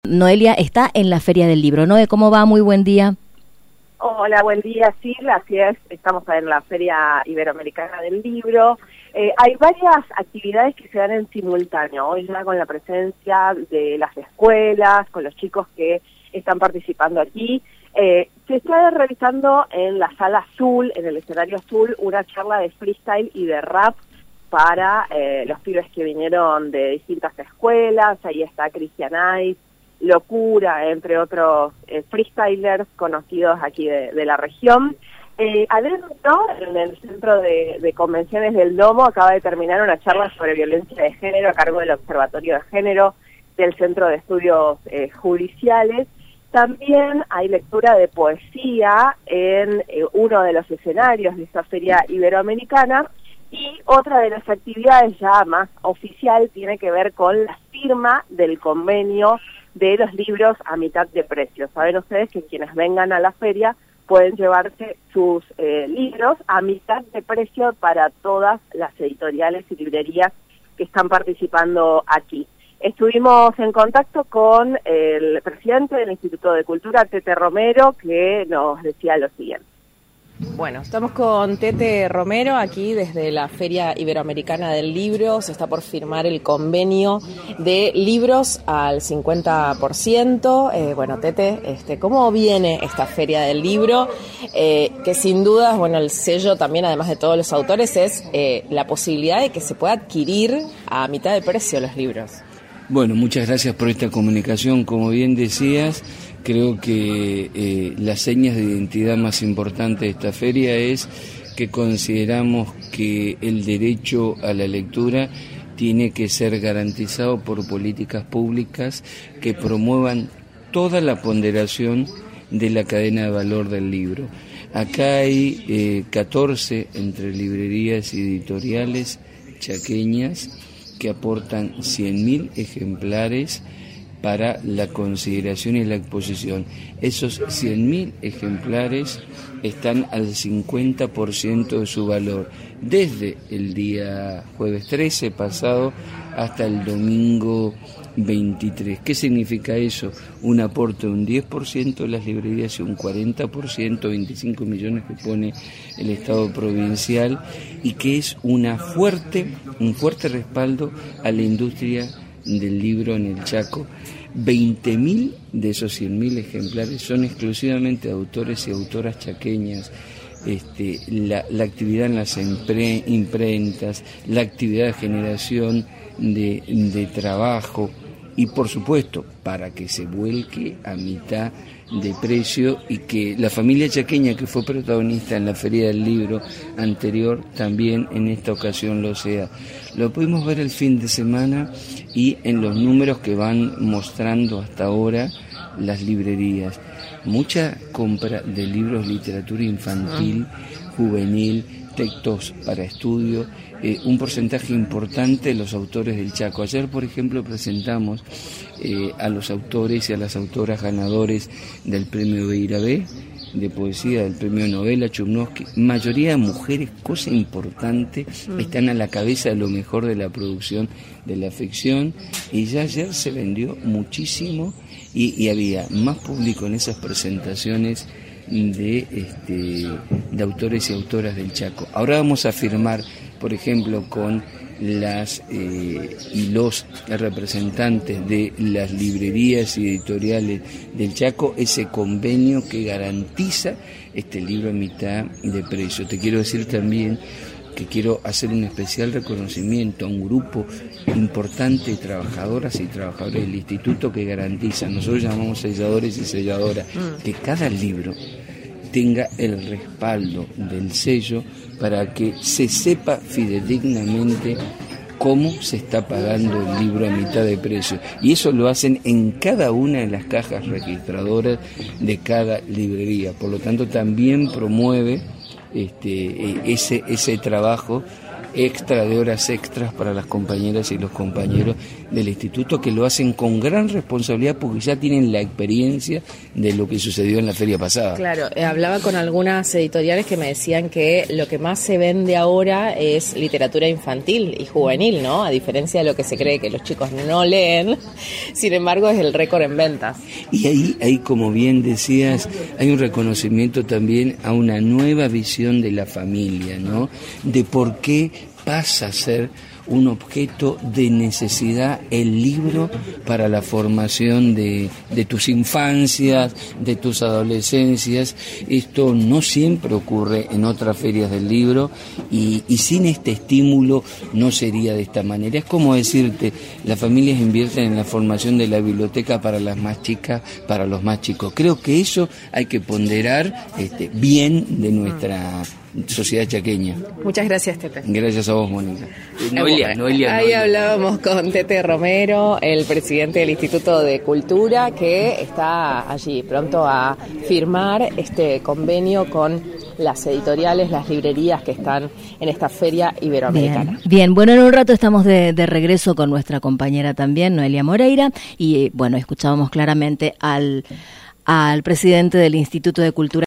Noelia está en la Feria del Libro. Noe, ¿cómo va? Muy buen día. Hola, buen día, sí, así es, estamos en la Feria Iberoamericana del Libro. Hay varias actividades que se dan en simultáneo, hoy ya con la presencia de las escuelas, con los chicos que están participando aquí. Se está realizando en la sala azul, en el escenario azul, una charla de freestyle y de rap para los pibes que vinieron de distintas escuelas. Ahí está Cristian Ice, Locura, entre otros freestylers conocidos aquí de la región. Adentro, en el Centro de Convenciones del Domo, acaba de terminar una charla sobre violencia de género a cargo del Observatorio de Género del Centro de Estudios Judiciales. También hay lectura de poesía en uno de los escenarios de esta Feria Iberoamericana. Y otra de las actividades ya más oficial tiene que ver con la firma del convenio de los libros a mitad de precio. Saben ustedes que quienes vengan a la feria pueden llevarse sus libros a mitad de precio para todas las editoriales y librerías que están participando aquí. Estuvimos en contacto con el presidente del Instituto de Cultura, Tete Romero, que nos decía lo siguiente. Bueno, estamos con Tete Romero aquí desde la Feria Iberoamericana del Libro. Se está por firmar el convenio de libros al 50%. Bueno, Tete, ¿cómo viene esta Feria del Libro? Que sin dudas, bueno, el sello también, además de todos los autores, es la posibilidad de que se pueda adquirir a mitad de precio los libros. Bueno, muchas gracias por esta comunicación. Como bien decías, creo que las señas de identidad más importante de esta feria es que consideramos que el derecho a la lectura tiene que ser garantizado por políticas públicas que promuevan toda la ponderación de la cadena de valor del libro. Acá hay 14 entre librerías y editoriales chaqueñas que aportan 100.000 ejemplares para la consideración y la exposición. Esos 100.000 ejemplares están al 50% de su valor, desde el día jueves 13 pasado hasta el domingo 23. ¿Qué significa eso? Un aporte de un 10% de las librerías y un 40%, 25 millones que pone el Estado provincial, y que es un fuerte respaldo a la industria del libro en el Chaco. 20.000 de esos 100.000 ejemplares son exclusivamente de autores y autoras chaqueñas. La actividad en las imprentas, la actividad de generación de trabajo, y por supuesto para que se vuelque a mitad de precio y que la familia chaqueña, que fue protagonista en la Feria del Libro anterior, también en esta ocasión lo sea. Lo pudimos ver el fin de semana y en los números que van mostrando hasta ahora las librerías. Mucha compra de libros de literatura infantil, juvenil, textos para estudio, un porcentaje importante de los autores del Chaco. Ayer, por ejemplo, presentamos a los autores y a las autoras ganadores del premio Beira B de poesía, del premio novela Chumnovsky, mayoría de mujeres, cosa importante, están a la cabeza de lo mejor de la producción de la ficción, y ya ayer se vendió muchísimo y había más público en esas presentaciones de autores y autoras del Chaco. Ahora vamos a firmar, por ejemplo, con las y los representantes de las librerías y editoriales del Chaco ese convenio que garantiza este libro a mitad de precio. Te quiero decir también que quiero hacer un especial reconocimiento a un grupo importante de trabajadoras y trabajadores del instituto que garantizan, nosotros llamamos selladores y selladoras, que cada libro tenga el respaldo del sello para que se sepa fidedignamente cómo se está pagando el libro a mitad de precio. Y eso lo hacen en cada una de las cajas registradoras de cada librería. Por lo tanto, también promueve ese trabajo extra de horas extras para las compañeras y los compañeros del instituto, que lo hacen con gran responsabilidad porque ya tienen la experiencia de lo que sucedió en la feria pasada. Claro, hablaba con algunas editoriales que me decían que lo que más se vende ahora es literatura infantil y juvenil, ¿no? A diferencia de lo que se cree que los chicos no leen, sin embargo es el récord en ventas. Y ahí, como bien decías, hay un reconocimiento también a una nueva visión de la familia, ¿no? De por qué pasa a ser un objeto de necesidad el libro para la formación de tus infancias, de tus adolescencias. Esto no siempre ocurre en otras ferias del libro y sin este estímulo no sería de esta manera. Es como decirte, las familias invierten en la formación de la biblioteca para las más chicas, para los más chicos. Creo que eso hay que ponderar bien de nuestra sociedad chaqueña. Muchas gracias, Tete. Gracias a vos, Mónica. Ahí hablábamos con Tete Romero, el presidente del Instituto de Cultura, que está allí pronto a firmar este convenio con las editoriales, las librerías que están en esta feria iberoamericana. Bien, bueno, en un rato estamos de regreso con nuestra compañera también, Noelia Moreira, y bueno, escuchábamos claramente al presidente del Instituto de Cultura.